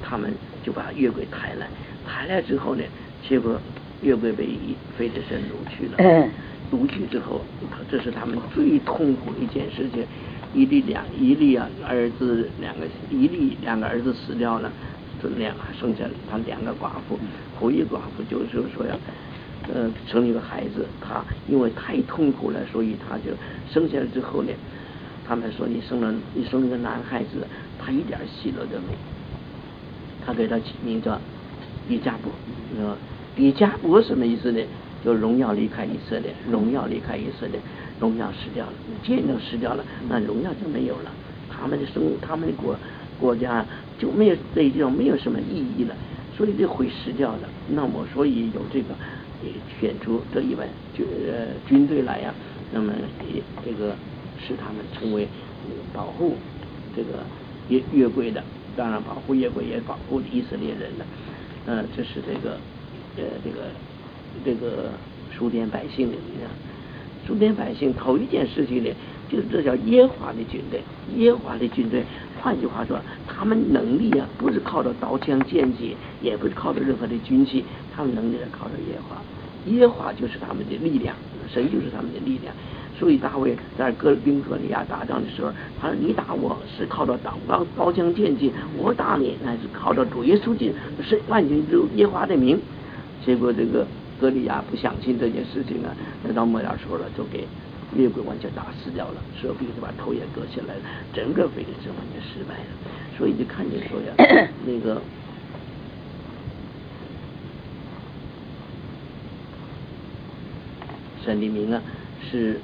他们就把约柜抬来之后呢，结果约柜被非利士人掳去了。掳去之后，这是他们最痛苦的一件事情。伊利两个儿子死掉了，剩下他两个寡妇。头一寡妇就是说呀，生一个孩子，他因为太痛苦了，所以他就生下来之后呢，他们说你生了一个男孩子，他一点喜乐都没有。他给他起名叫以迦伯。以迦伯什么意思呢？就荣耀离开以色列，荣耀失掉了，见证失掉了，那荣耀就没有了。他们的国家就没有这地方没有什么意义了，所以就会失掉了。那么所以有这个选出这一万军队来呀，那么这个使他们成为保护这个约柜的，当然保护约柜也保护以色列人的。这是这个数点百姓的数点百姓头一件事情呢，就是这叫耶和华的军队。换句话说，他们能力啊，不是靠着刀枪剑戟，也不是靠着任何的军器，他们能力是靠着耶和华。耶和华就是他们的力量，神就是他们的力量。所以大卫在跟歌利亚打仗的时候，他说你打我是靠着刀枪剑戟，我打你那是靠着主耶稣基督是万军之耶和华的名。结果这个歌利亚不相信这件事情啊，那到末了时候了，就给约柜完全打死掉了，手臂就把头也割下来了，整个非利士完全失败了。所以就看见说呀，那个神的名啊，是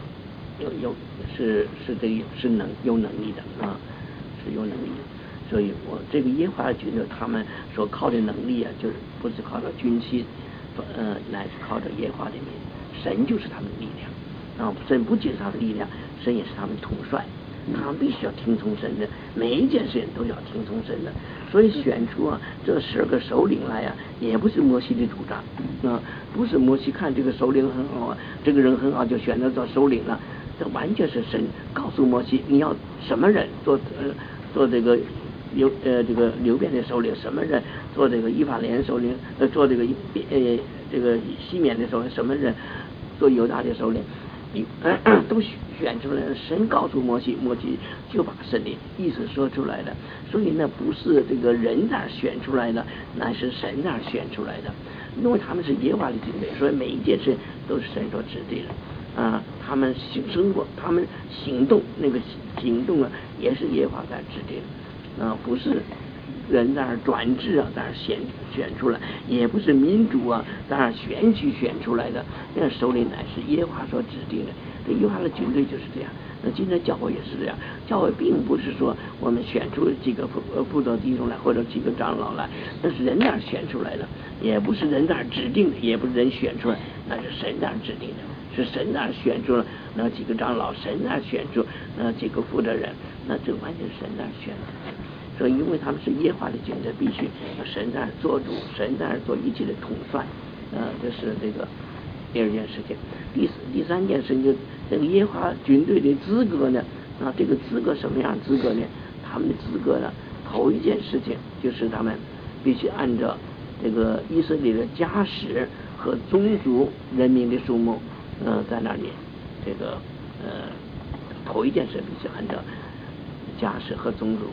有能力的啊，是有能力的。所以我这个耶和华军队他们所靠的能力啊，就是不是靠着军器，乃是靠着耶和华的名，神就是他们的力量啊。神不仅是他的力量，神也是他们统帅，他们必须要听从神的，每一件事情都要听从神的。所以选出啊这12个首领来呀，也不是摩西的主张啊，不是摩西看这个首领很好啊，这个人很好就选择做首领了，这完全是神告诉摩西你要什么人做这个流便的首领，什么人做这个以法莲首领，做这个西缅的首领，什么人做犹大的首领，都选出来了。神告诉摩西，摩西就把神的意思说出来了。所以呢，不是这个人那儿选出来的，那是神那儿选出来的。因为他们是耶和华的军队，所以每一件事都是神所指定的啊。他们生活，他们行动，那个行动啊，也是耶和华在指定的啊，不是人在那儿转制啊，在那儿选出来，也不是民主啊，在那儿选出来的。那个首领乃是耶和华所指定的。这耶和华的军队就是这样。那今天教会也是这样，教会并不是说我们选出几个负责弟兄来，或者几个长老来，那是人那儿选出来的，也不是人那儿指定的，也不是人选出来，那是神那儿指定的，是神那儿选出了那几个长老，神那儿选出那几个负责人，那这完全是神那儿选的。所以因为他们是耶和华的军队，必须神那儿做主，神那儿做一切的统帅，这是这个第二件事情。第三件事情，就这个耶和华军队的资格呢，这个资格什么样资格呢？他们的资格呢，头一件事情就是他们必须按照这个以色列的家史和宗族人民的数目，在那里这个头一件事必须按照家史和宗族，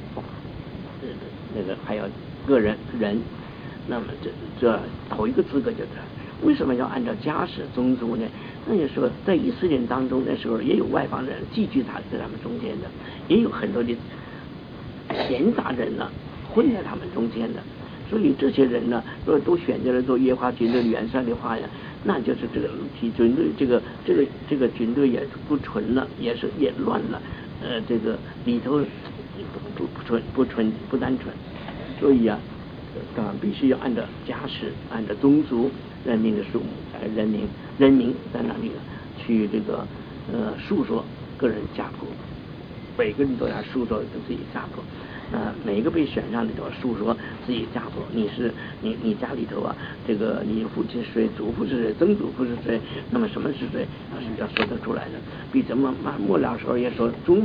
那个还有个人，那么这头一个资格就是为什么要按照家史宗族呢？那就说在以色列人当中的时候，也有外邦人寄居在他们中间的，也有很多的闲杂人呢混在他们中间的。所以这些人呢，如果都选择了做耶和华军队的元帅的话呀，那就是这个军队这个军队也不纯了，也乱了，这个里头不单纯。所以啊，必须要按照家史，按照宗族人民的数目，人民在那里去这个述说个人家谱，每个人都要述说自己家谱。每一个被选上的都要述说自己家谱，你家里头啊，这个你父亲是谁，祖父是谁，曾祖父是谁，那么什么是谁，要说得出来的。比咱们末了时候也说宗派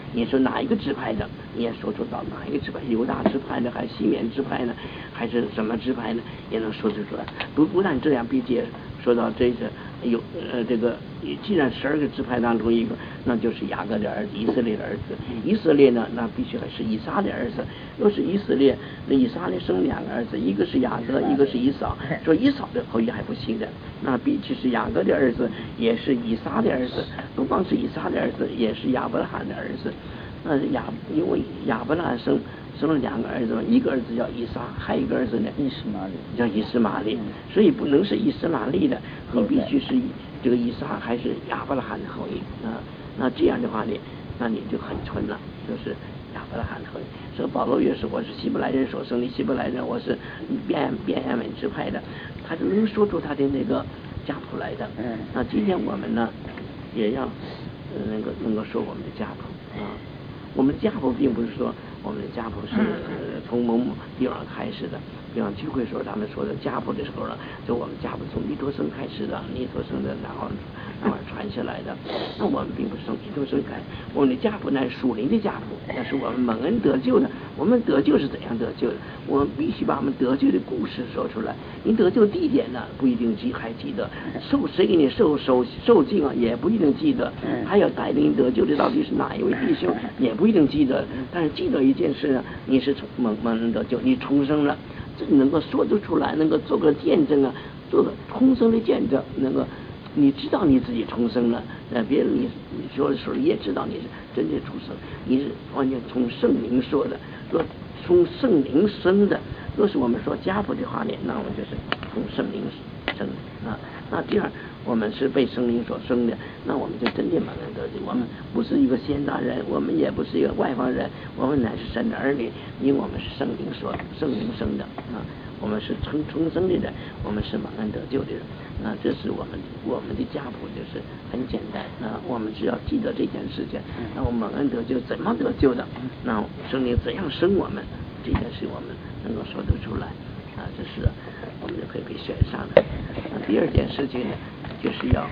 你说哪一个支派的，你也说出到哪一个支派，犹大支派的，还是西缅支派呢，还是什么支派呢，也能说得出来。不但这样，并且说到这个这个既然12个支派当中一个，那就是雅各的儿子，以色列的儿子。以色列呢，那必须还是以撒的儿子。若是以色列，那以撒列生2个儿子，一个是雅各，一个是以扫。说以扫的后裔还不行的，那必须是雅各的儿子，也是以撒的儿子。不光是以撒的儿子，也是亚伯拉罕的儿子。因为亚伯拉罕生了2个儿子嘛，一个儿子叫以撒，还有一个儿子呢叫以实玛利，所以不能是以实玛利的，你必须是这个以撒还是亚伯拉罕的后裔啊。那这样的话呢，那你就很纯了，就是亚伯拉罕的后裔。所以保罗也是，我是希伯来人所生的希伯来人，我是便雅悯支派的，他就能说出他的那个家谱来的。那今天我们呢，也要能够说我们的家谱啊。我们的家谱并不是说我们的家谱是从某地方开始的，比方聚会时候他们说的家谱的时候呢，就我们家谱从尼托生开始的，尼托生的然后传下来的。那我们并不是从尼托生开，我们的家谱乃是属灵的家谱，那是我们蒙恩得救的。我们得救是怎样得救的？我们必须把我们得救的故事说出来。你得救地点呢，不一定还记得，谁给你受敬啊，也不一定记得，还有带领你得救的到底是哪一位弟兄，也不一定记得。但是记得一件事呢，你是蒙恩得救，你重生了，这能够说得出来，能够做个见证啊，做个重生的见证，能够你知道你自己重生了，别人你说的时候也知道你是真正重生，你是完全从圣灵说的，说从圣灵生的。若是我们说家谱的话呢，那我们就是从圣灵生的啊。那第二，我们是被圣灵所生的，那我们就真正蒙恩得救。我们不是一个先达人，我们也不是一个外邦人，我们乃是神的儿女，因为我们是圣灵生的啊。我们是重生的人，我们是蒙恩得救的人。那这是我们的家谱，就是很简单啊。我们只要记得这件事情，那我们蒙恩得救怎么得救的？那圣灵怎样生我们？这件事我们能够说得出来啊，这是我们就可以被选上的。那第二件事情呢，就是要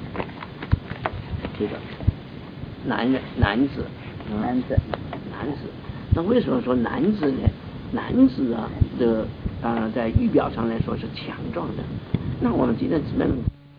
这个男子。那为什么说男子呢？男子啊，当然在预表上来说是强壮的。那我们今天只能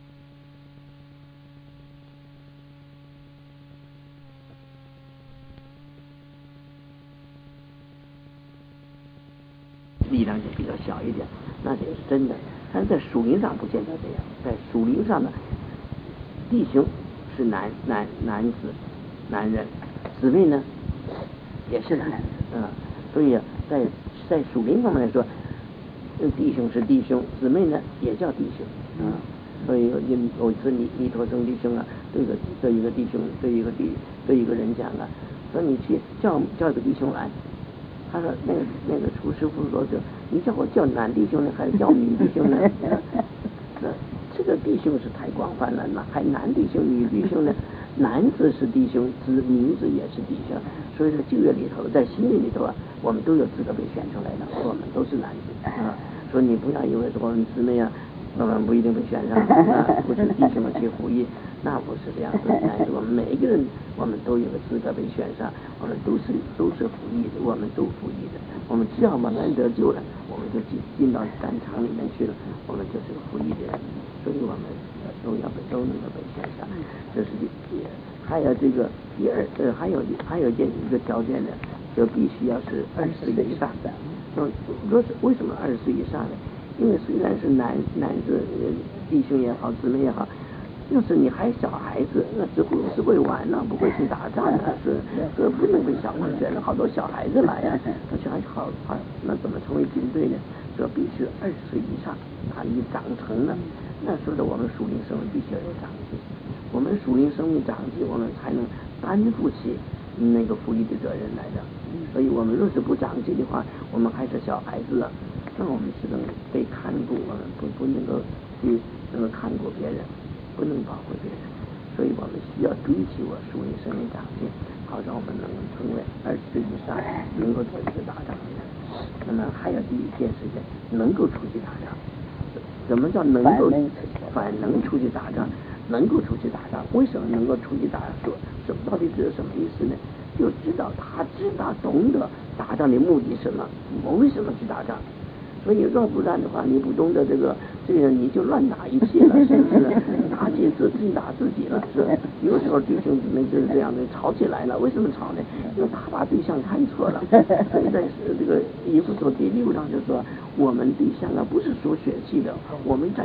力量就比较小一点，那也是真的。但是在属灵上不见得这样，在属灵上呢，弟兄是男子男人，姊妹呢也是男子啊。所以在属灵方面来说，弟兄是弟兄，姊妹呢也叫弟兄啊。所以有一次尼托生弟兄啊，对一个弟兄，对一个人讲啊，说你去叫一个弟兄来。他说那个厨师傅说，你叫我叫男弟兄呢，还是叫女弟兄呢？这个弟兄是太广泛了，那还男弟兄女弟兄呢？男子是弟兄，女子也是弟兄。所以说旧约里头，在新约里头啊，我们都有资格被选出来的，我们都是男子啊。所以你不要以为说我们姊妹啊，我们不一定被选上啊，不是弟兄们去服役，那不是这样子。但是我们每一个人，我们都有个资格被选上，我们都是服役的，我们都服役的。我们只要蒙恩得救了，我们就进到战场里面去了，我们就是个服役的人。所以我们都能够被选上。这是还有这个还有一个条件呢，就必须要是20岁以上的。为什么20岁以上呢？因为虽然是男子弟兄也好，姊妹也好，要是你还小孩子，那只会玩呢，不会去打仗啊，是不能被小孩选了好多小孩子来呀，而且还好，那怎么成为军队呢？这必须20岁以上，他已长成了，那时候的我们属灵生命必须要有长进，我们属灵生命长进，我们才能担负起那个服役的责任来的。所以我们若是不长进的话，我们还是小孩子了，那我们只能被看顾，我们不能够去看顾别人，不能保护别人。所以我们需要追求属灵生命长进，好让我们能够成为20岁以上能够做一个打仗的人。那么还有第一件事情，能够出去打仗。什么叫能够反能出去打仗？能够出去打仗，为什么能够出去打仗？到底这是什么意思呢？ 就知道他懂得打仗的目的是什么，我为什么去打仗。所以若不然的话，你不懂得这个你就乱打一切了，是不是？打起自己打自己了，是。有时候弟兄姊妹就是这样的吵起来了，为什么吵呢？因为他把对象看错了。所以在这个以弗所第6章就说，我们对象啊不是属血气的，我们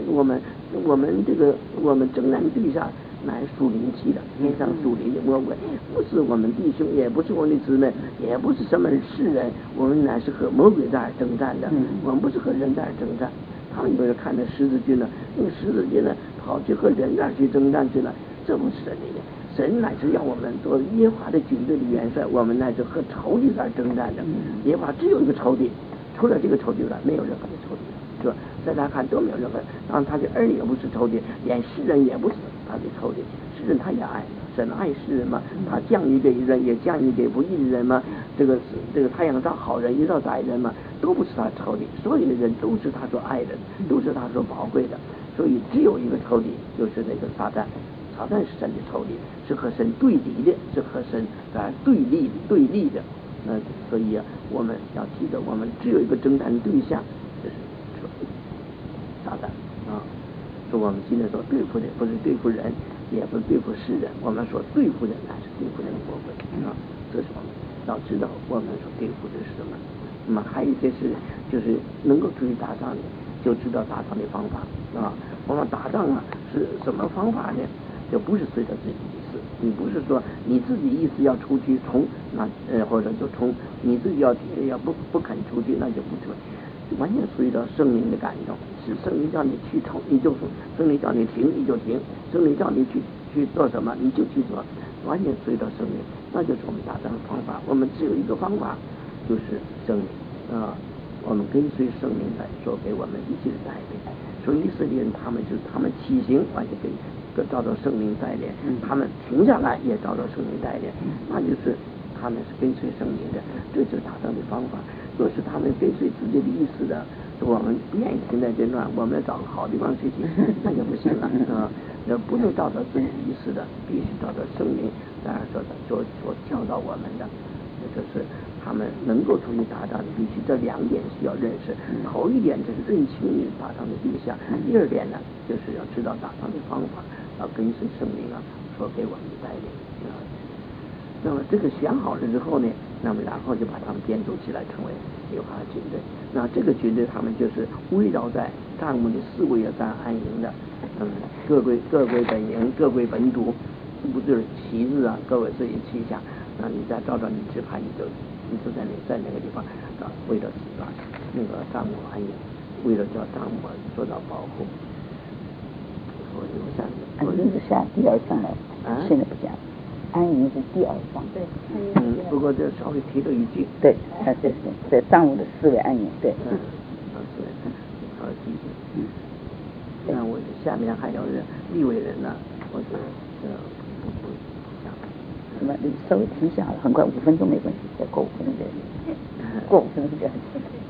征战对象乃属灵气的，天上属灵的魔鬼，不是我们弟兄，也不是我们的姊妹，也不是什么世人，我们乃是和魔鬼在征战的，我们不是和人在征战。他们就是看着十字军呢，那个十字军呢跑去和人那儿去征战去了，这不是神的。神乃是要我们做耶和华的军队的元帅，我们乃是和仇敌在征战的。耶和华只有一个仇敌，除了这个仇敌外，没有任何的仇敌，是吧？在他看都没有任何，然后他的儿女也不是仇敌，连世人也不是他的仇敌。世人他也爱，神爱世人嘛，他降于给人，也降于给不义的人嘛。这个太阳照好人，也照歹人嘛，都不是他仇敌。所有的人都是他所爱的，都是他所宝贵的。所以只有一个仇敌，就是那个撒旦。撒旦是神的仇敌，是和神对敌的，是和神对立的。所以我们要记得，我们只有一个征战对象，就是撒旦啊。说我们今天所对付的不是对付人，也不是对付世人，我们所对付的乃是对付那个魔鬼啊。这是我们要知道我们所对付的是什么。那么还有一些是就是能够出去打仗的，就知道打仗的方法啊。我们打仗啊是什么方法呢？就不是随着自己的意思，你不是说你自己意思要出去冲，或者就冲，你自己要不肯出去，那就不出，完全随着圣灵的感动，是圣灵叫你去冲你就冲，圣灵叫你停你就停，圣灵叫你去做什么你就去做，完全随着圣灵，那就是我们打仗的方法。我们只有一个方法，就是圣灵啊，我们跟随圣灵来说给我们一切的带领。所以以色列人他们起行完全跟照着圣灵带领，他们停下来也照着圣灵带领，那就是他们是跟随圣灵的，这就是打仗的方法。若是他们跟随自己的意思的，我们不愿意停在这段，我们要找个好地方去停，那就不行了啊！不能照着自己意思的，必须照着圣灵所教导我们的。就是他们能够出去打仗，必须这2点需要认识。头一点就是认清你打仗的对象，第2点呢，就是要知道打仗的方法，要跟随圣灵啊所给我们的带领啊。那么这个选好了之后呢，那么然后就把他们编组起来成为耶和华军队。那这个军队他们就是围绕在帐幕的4围也在安营的，各归本营，各归本主，不就是旗帜啊，各为自己旗下。那你再照着你支派，你就在那个地方为了那个帐幕安营，为了叫帐幕做到保护。 安营是下第2章了，现在不讲。安营是第2章。对。 不过这稍微提了一句。 对，对，帐幕的4围安营，对。 好记住。那我下面还有利未人呢，我就不讲。 那么稍微停下了，很快5分钟没关系，再过5分钟过5分钟就很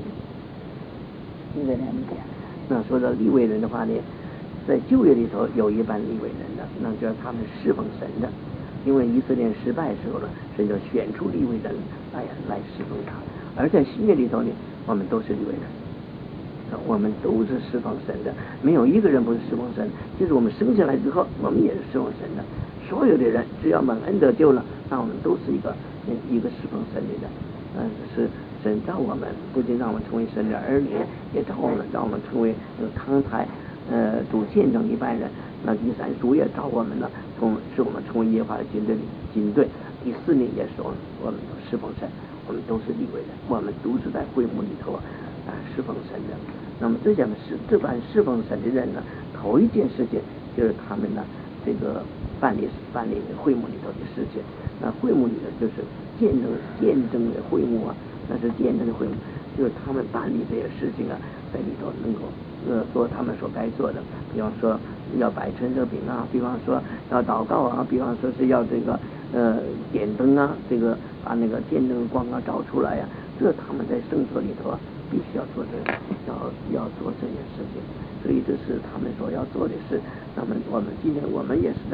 利未人讲。 那说到利未人的话呢，在旧约里头有一班利未人的，那就是他们侍奉神的，因为以色列失败时候呢，神就选出利未人来侍奉他。而在新约里头呢，我们都是利未人，我们都是侍奉神的，没有一个人不是侍奉神。就是我们生下来之后，我们也是侍奉神的。所有的人只要蒙恩得救了，那我们都是一个侍奉神的人。是神召我们，不仅让我们成为神的儿女，也让我们成为慷慨主见证一般人。那第3主也召我们呢，使我们成为耶和华的军队。第4呢，也是我们侍奉神，我们都是利未人，我们都是在会幕里头侍奉神的。那么这班侍奉神的人呢，头一件事情就是他们呢这个办理会幕里头的事情。那会幕里头就是见证的会幕啊，那是见证的会幕，就是他们办理这些事情啊，在里头能够做他们所该做的。比方说要摆陈设饼啊，比方说要祷告啊，比方说是要这个点灯啊，这个把那个见证光啊照出来呀，这他们在圣所里头必须要做要做这件事情。所以这是他们所要做的事。那么我们今天我们也是的，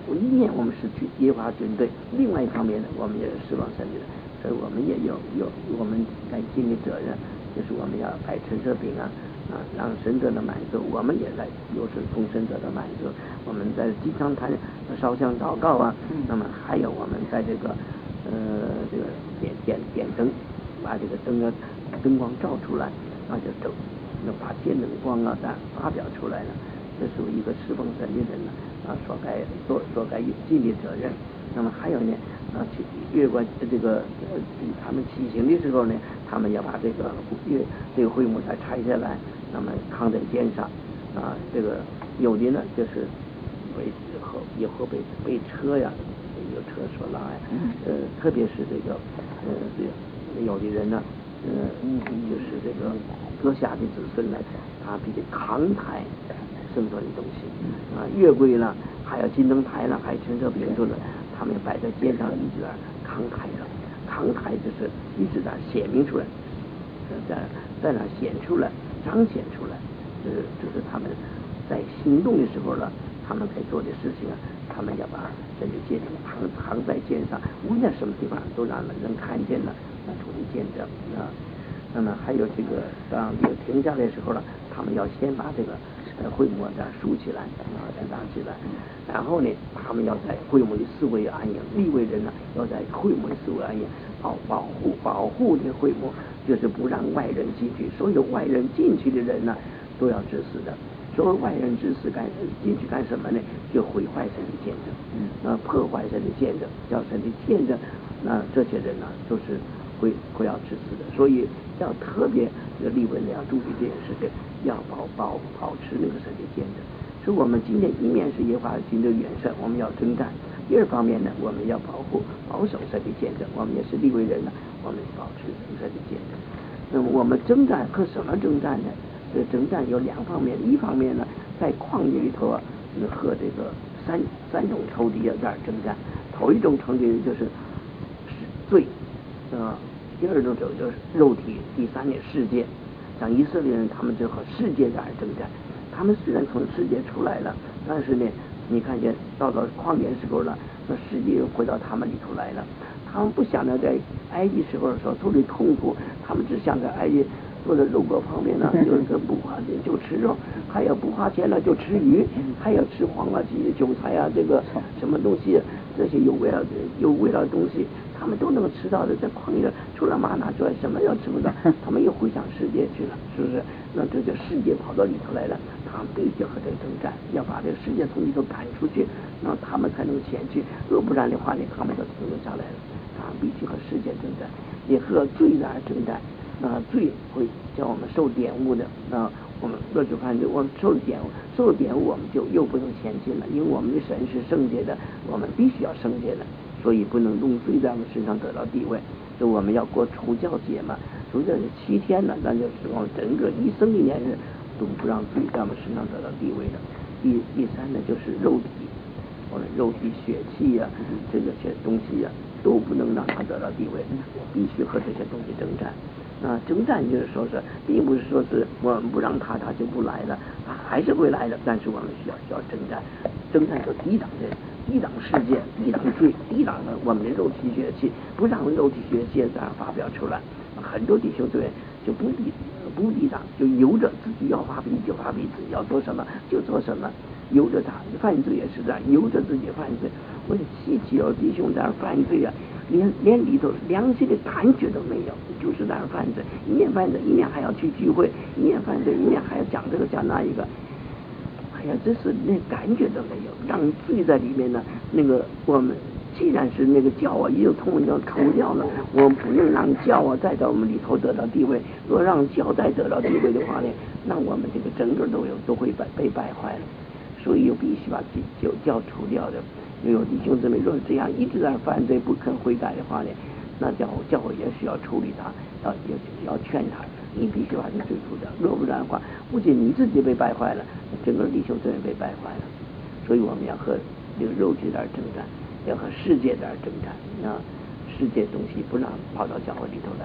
一面我们是耶和华军队，另外一方面呢，我们也是侍奉神的，所以我们也有我们该尽的责任，就是我们要摆陈设饼啊，让神得的满足，我们也来又是从神得的满足。我们在经常谈烧香祷告啊，那么还有我们在这个这个点灯，把这个灯光照出来，那就把电灯光啊发表出来了。这是一个侍奉神的人呢所该尽的责任。那么还有呢越过这个他们骑行的时候呢，他们要把这个会幕再拆下来，那么扛在肩上这个有的呢就是以后被车呀有车所拉呀，特别是这个有的人呢就是这个阁下的子孙呢，他比较扛抬圣所的东西月柜了，还有金灯台了，还有陈设饼柱了，他们摆在肩上一直扛抬着，扛抬就是一直在显明出来，在那显出来，彰显出来，就是他们在行动的时候呢，他们在做的事情他们要把这个戒指扛在肩上，无论什么地方都让人看见了，出的见证那么还有这个当停下来的时候呢，他们要先把这个会幕竖起来搭起来，然后呢，他们要在会幕的四围安营，利未人呢要在会幕的四围安营，保护这会幕，就是不让外人进去，所有外人进去的人呢都要治死的。所有外人治死进去干什么呢？就毁坏神的见证，破坏神的见证，叫神的见证，这些人呢都是会要治死的。所以要特别利未人要注意这件事情，要保持那个神的见证。所以我们今天一面是耶和华军队元帅，我们要征战；第二方面呢，我们要保守神的见证，我们也是利未人呢，我们保持神的见证。那么我们征战和什么征战呢？这征战有两方面，一方面呢，在旷野里头和这个三种仇敌在征战。头一种仇敌就是罪，第二种就是肉体，第三点世界。像以色列人，他们就和世界在征战。他们虽然从世界出来了，但是呢，你看见到了旷野时候了，那世界又回到他们里头来了。他们不想着在埃及时候所受的痛苦，他们只想在埃及坐在肉锅旁边呢，就是不花钱就吃肉，还有不花钱了就吃鱼，还有吃黄瓜鸡、韭菜这个什么东西，这些有味道的东西，他们都能吃到的。在旷野除了玛拿之外，什么要吃不到，他们又回向世界去了，是不是？那这就世界跑到里头来了，他们必须和这个征战，要把这个世界从里头赶出去，那他们才能前去。若不然的话呢，他们就停留下来了。他必须和世界征战，也和罪在征战。罪会叫我们受玷污的，我们若就犯罪，我们受了玷污，我们就又不能前进了，因为我们的神是圣洁的，我们必须要圣洁的，所以不能用罪在我们身上得到地位。就我们要过除酵节嘛，除酵是7天了，那就是我们整个一生一年日都不让罪在我们身上得到地位的。第三呢，就是肉体，我们肉体血气这些东西都不能让它得到地位，必须和这些东西征战。征战就是说是，并不是说是我们不让他就不来了，他还是会来的，但是我们需要征战，就抵挡世界，抵挡罪，抵挡我们的肉体血气，不让肉体血气这样发表出来。很多弟兄队就不抵挡，就由着自己要发脾就发脾，自己要做什么就做什么，由着他犯罪也是这样，由着自己犯罪。我稀奇弟兄在那犯罪连里头良心的感觉都没有，就是在那犯罪，一面犯罪一面还要去聚会，一面犯罪一面还要讲这个讲那一个，哎呀，这是连感觉都没有，让罪在里面呢。那个我们既然是那个教已经通要除掉了，我们不能让教再在我们里头得到地位。若让教再得到地位的话呢，那我们这个整个都会被败坏了。所以又必须把教除掉的。有弟兄姊妹若是这样一直在犯罪不肯悔改的话呢，那教会也需要处理他，要劝他，你必须把这罪除掉。若不然的话，不仅你自己被败坏了，整个弟兄姊妹被败坏了。所以我们要和这个肉体在征战，要和世界在征战世界东西不让跑到教会里头来的。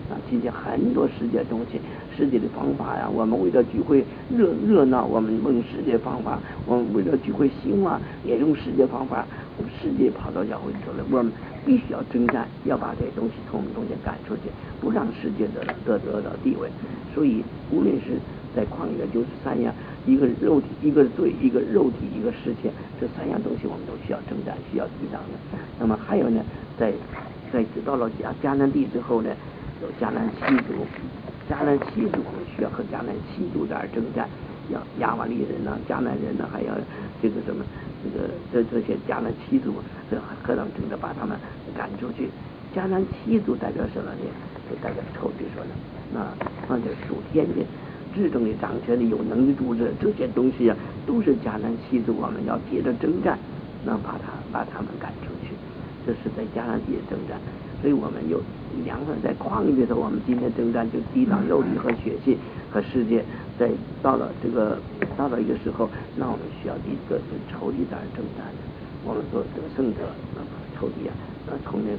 啊，今天很多世界东西，世界的方法呀，我们为了聚会热闹，我们用世界方法；我们为了聚会兴旺，也用世界方法。世界跑到教会里头来，我们必须要征战，要把这些东西从我们中间赶出去，不让世界得到地位。所以，无论是在旷野就是三样，一个肉体，一个罪，一个肉体，一个世界，这三样东西我们都需要征战，需要抵挡的。那么还有呢，在知道了迦南地之后呢，有迦南七族，迦南七族我们需要和迦南七族在征战，要亚玛力人呐、迦南人呐，还要这个什么这些迦南七族和他们争着把他们赶出去。迦南七族代表什么呢？就代表仇敌说的，那就属天的、至正的、掌权的、有能力主治这些东西啊，都是迦南七族，我们要接着征战，那把他们赶出去。这是在迦南地的征战，所以我们有两个在旷野里头，我们今天征战就抵挡肉体和血气和世界。在到了一个时候，那我们需要一个仇敌在征战的，我们做得胜者，那么仇敌啊，从那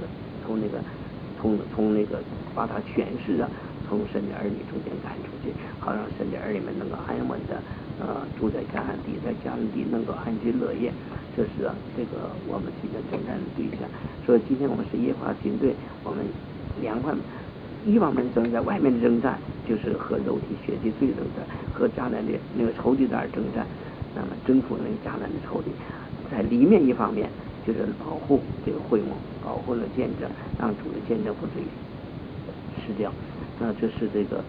个把他权势啊，从神的儿女中间赶出去，好让神的儿女们能够安稳的住在迦南地，在迦南地能够安居乐业。这是这个我们今天征战的对象。所以今天我们是耶和华军队，我们两方一方面在外面的征战，就是和肉体血气罪征战，和迦南的那个仇敌在征战，那么征服那个迦南的仇敌。在里面一方面就是保护这个会幕，保护了见证，让主的见证不至于失掉。那这是这个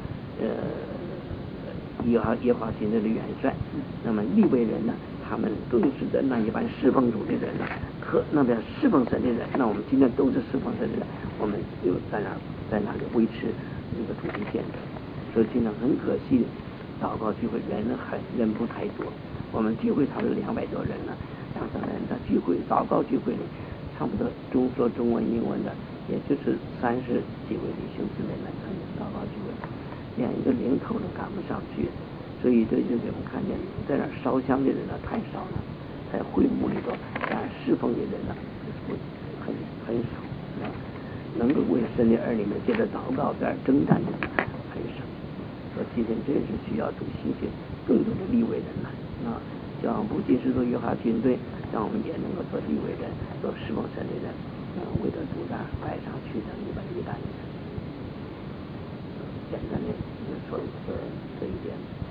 耶和华军队的元帅。那么利未人呢，他们更是的那一般侍奉主的人呢，和那边侍奉神的人，那我们今天都是侍奉神的人，我们就在那里维持这个主的见证。所以今天很可惜，祷告聚会人不太多，我们聚会他是200多人呢，200人的聚会祷告聚会里，差不多说中文英文的，也就是30几位弟兄姊妹来参加祷告聚会，连一个零头都赶不上去。所以这就给我们看见，在那烧香的人呢太少了，在会幕里头侍奉的人呢很少，能够为神的儿女们接着祷告在征战的人很少。所以今天真是需要主兴起更多的利未人来希望不仅是做约哈军队，让我们也能够做利未人，做侍奉神的人，为了主的摆上去的100人。简单的说这一点。